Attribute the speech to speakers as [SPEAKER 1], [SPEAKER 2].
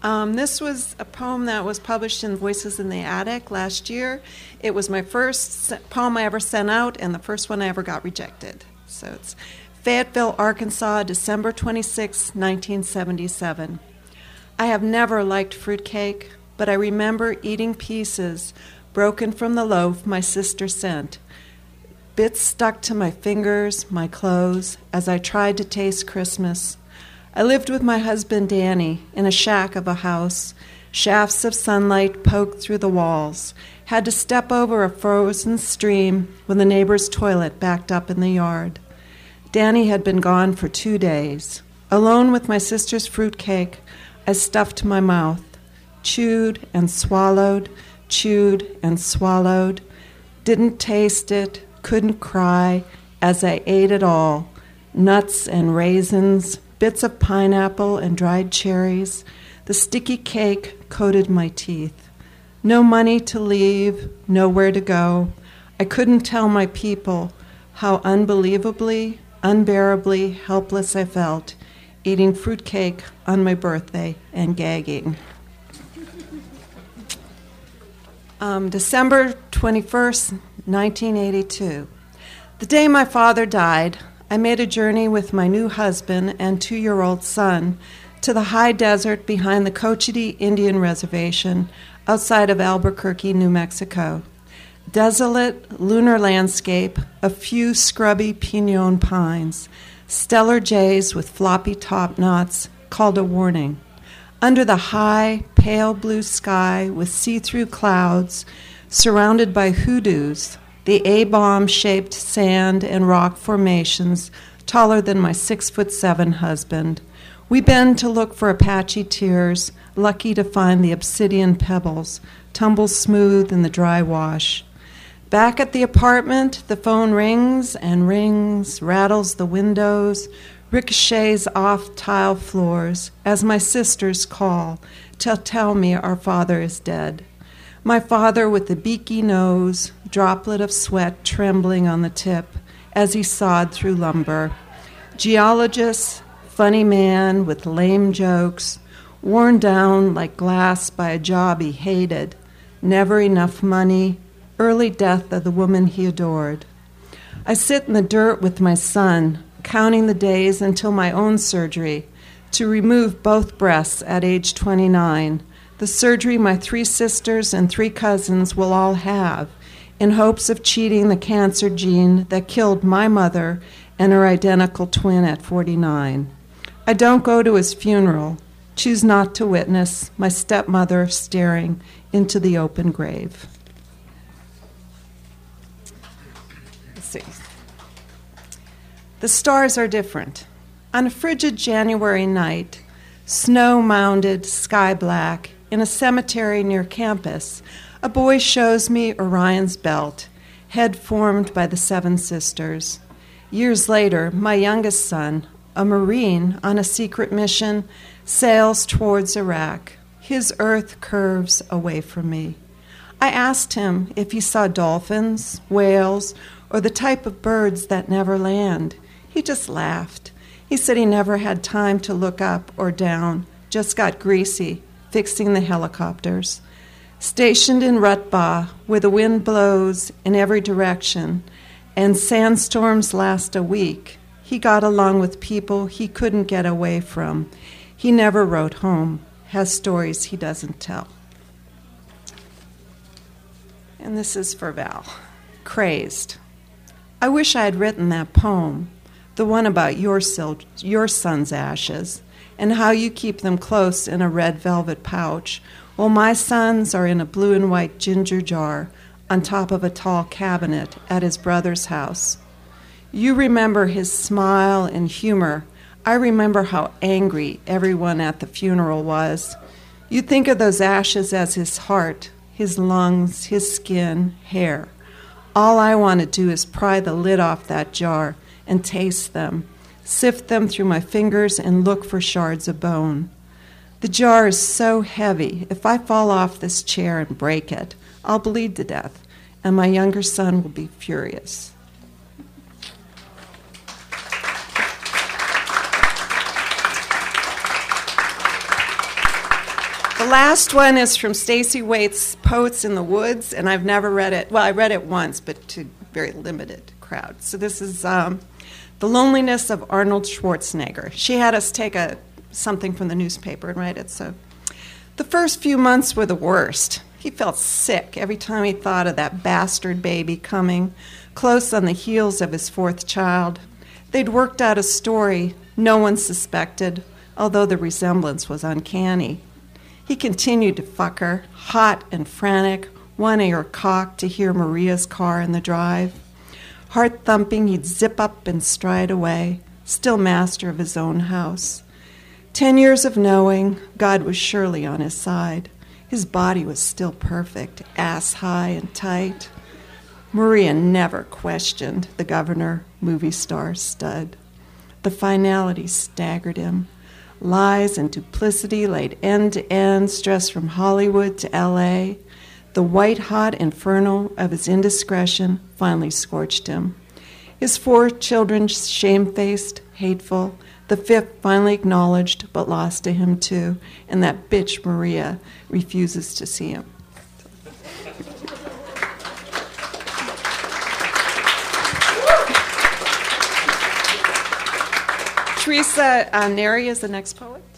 [SPEAKER 1] This was a poem that was published in Voices in the Attic last year. It was my first poem I ever sent out and the first one I ever got rejected. So it's Fayetteville, Arkansas, December 26, 1977. I have never liked fruitcake, but I remember eating pieces broken from the loaf my sister sent. Bits stuck to my fingers, my clothes, as I tried to taste Christmas. I lived with my husband Danny in a shack of a house. Shafts of sunlight poked through the walls. Had to step over a frozen stream when the neighbor's toilet backed up in the yard. Danny had been gone for 2 days. Alone with my sister's fruitcake, I stuffed my mouth, chewed and swallowed, didn't taste it, couldn't cry, as I ate it all, nuts and raisins, bits of pineapple and dried cherries. The sticky cake coated my teeth. No money to leave, nowhere to go. I couldn't tell my people how unbelievably, unbearably helpless I felt, eating fruitcake on my birthday and gagging. December 21st, 1982. The day my father died, I made a journey with my new husband and 2-year-old son to the high desert behind the Cochiti Indian Reservation outside of Albuquerque, New Mexico. Desolate, lunar landscape, a few scrubby pinon pines, stellar jays with floppy top knots called a warning. Under the high, pale blue sky with see-through clouds, surrounded by hoodoos, the A-bomb-shaped sand and rock formations taller than my 6'7" husband. We bend to look for Apache tears, lucky to find the obsidian pebbles, tumble smooth in the dry wash. Back at the apartment, the phone rings and rings, rattles the windows, ricochets off tile floors as my sisters call to tell me our father is dead. My father with the beaky nose, droplet of sweat trembling on the tip as he sawed through lumber. Geologist, funny man with lame jokes, worn down like glass by a job he hated, never enough money, early death of the woman he adored. I sit in the dirt with my son, counting the days until my own surgery to remove both breasts at age 29, the surgery my 3 sisters and 3 cousins will all have, in hopes of cheating the cancer gene that killed my mother and her identical twin at 49. I don't go to his funeral, choose not to witness my stepmother staring into the open grave. Let's see. The stars are different. On a frigid January night, snow-mounded, sky-black, in a cemetery near campus, a boy shows me Orion's belt, head formed by the 7 sisters. Years later, my youngest son, a Marine on a secret mission, sails towards Iraq. His earth curves away from me. I asked him if he saw dolphins, whales, or the type of birds that never land. He just laughed. He said he never had time to look up or down, just got greasy, fixing the helicopters. Stationed in Rutbah, where the wind blows in every direction and sandstorms last a week, he got along with people he couldn't get away from. He never wrote home, has stories he doesn't tell. And this is for Val. Crazed. I wish I had written that poem, the one about your son's ashes, and how you keep them close in a red velvet pouch, while my son's are in a blue and white ginger jar on top of a tall cabinet at his brother's house. You remember his smile and humor. I remember how angry everyone at the funeral was. You think of those ashes as his heart, his lungs, his skin, hair. All I want to do is pry the lid off that jar and taste them, sift them through my fingers and look for shards of bone. The jar is so heavy, if I fall off this chair and break it, I'll bleed to death, and my younger son will be furious. The last one is from Stacey Waite's Poets in the Woods, and I've never read it. Well, I read it once, but to very limited crowd. So this is The Loneliness of Arnold Schwarzenegger. She had us take something from the newspaper and write it. So the first few months were the worst. He felt sick every time he thought of that bastard baby coming, close on the heels of his fourth child. They'd worked out a story no one suspected, although the resemblance was uncanny. He continued to fuck her, hot and frantic, one ear cocked to hear Maria's car in the drive. Heart thumping, he'd zip up and stride away, still master of his own house. 10 years of knowing, God was surely on his side. His body was still perfect, ass high and tight. Maria never questioned the governor, movie star stud. The finality staggered him. Lies and duplicity laid end to end, stress from Hollywood to L.A. The white-hot inferno of his indiscretion finally scorched him. His 4 children shamefaced, hateful. The 5th finally acknowledged, but lost to him too. And that bitch Maria refuses to see him. Teresa Neri is the next poet.